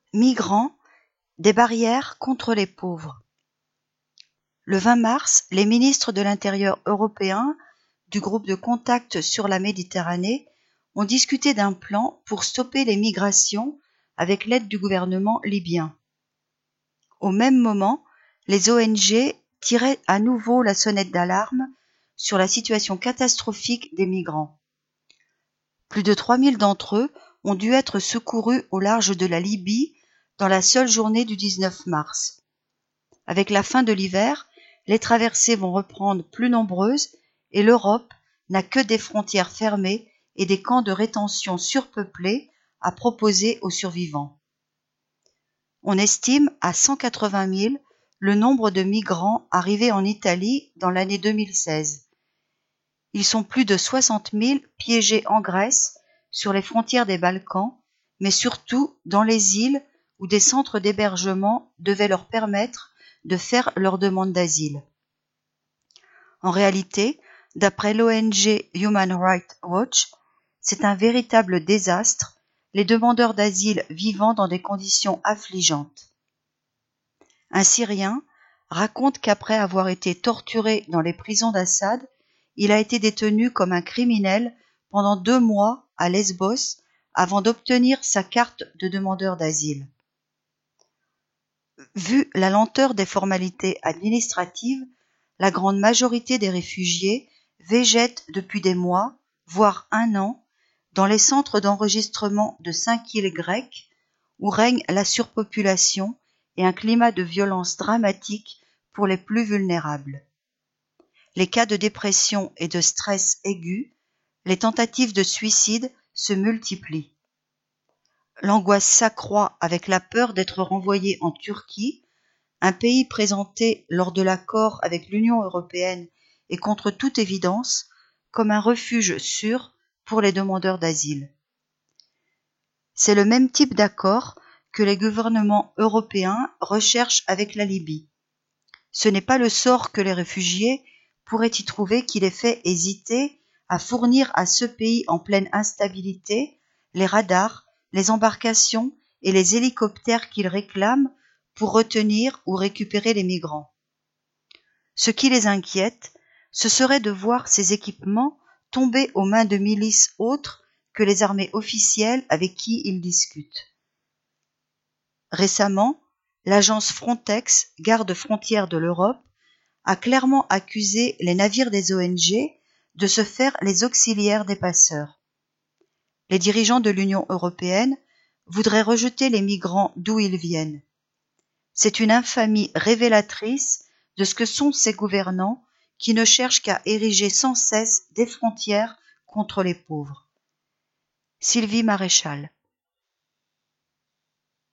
Migrants, des barrières contre les pauvres. Le 20 mars, les ministres de l'Intérieur européens du groupe de contact sur la Méditerranée ont discuté d'un plan pour stopper les migrations avec l'aide du gouvernement libyen. Au même moment, les ONG tiraient à nouveau la sonnette d'alarme sur la situation catastrophique des migrants. Plus de 3000 d'entre eux ont dû être secourus au large de la Libye dans la seule journée du 19 mars. Avec la fin de l'hiver, les traversées vont reprendre plus nombreuses et l'Europe n'a que des frontières fermées et des camps de rétention surpeuplés à proposer aux survivants. On estime à 180 000 le nombre de migrants arrivés en Italie dans l'année 2016. Ils sont plus de 60 000 piégés en Grèce, sur les frontières des Balkans, mais surtout dans les îles où des centres d'hébergement devaient leur permettre de faire leur demande d'asile. En réalité, d'après l'ONG Human Rights Watch, c'est un véritable désastre, les demandeurs d'asile vivant dans des conditions affligeantes. Un Syrien raconte qu'après avoir été torturé dans les prisons d'Assad, il a été détenu comme un criminel pendant 2 mois à Lesbos avant d'obtenir sa carte de demandeur d'asile. Vu la lenteur des formalités administratives, la grande majorité des réfugiés végètent depuis des mois, voire 1 an, dans les centres d'enregistrement de 5 îles grecques où règne la surpopulation et un climat de violence dramatique pour les plus vulnérables. Les cas de dépression et de stress aigu, les tentatives de suicide se multiplient. L'angoisse s'accroît avec la peur d'être renvoyé en Turquie, un pays présenté lors de l'accord avec l'Union européenne et contre toute évidence comme un refuge sûr pour les demandeurs d'asile. C'est le même type d'accord que les gouvernements européens recherchent avec la Libye. Ce n'est pas le sort que les réfugiés pourraient y trouver qui les fait hésiter à fournir à ce pays en pleine instabilité les radars, les embarcations et les hélicoptères qu'ils réclament pour retenir ou récupérer les migrants. Ce qui les inquiète, ce serait de voir ces équipements tomber aux mains de milices autres que les armées officielles avec qui ils discutent. Récemment, l'agence Frontex, garde-frontière de l'Europe, a clairement accusé les navires des ONG de se faire les auxiliaires des passeurs. Les dirigeants de l'Union européenne voudraient rejeter les migrants d'où ils viennent. C'est une infamie révélatrice de ce que sont ces gouvernants qui ne cherchent qu'à ériger sans cesse des frontières contre les pauvres. Sylvie Maréchal.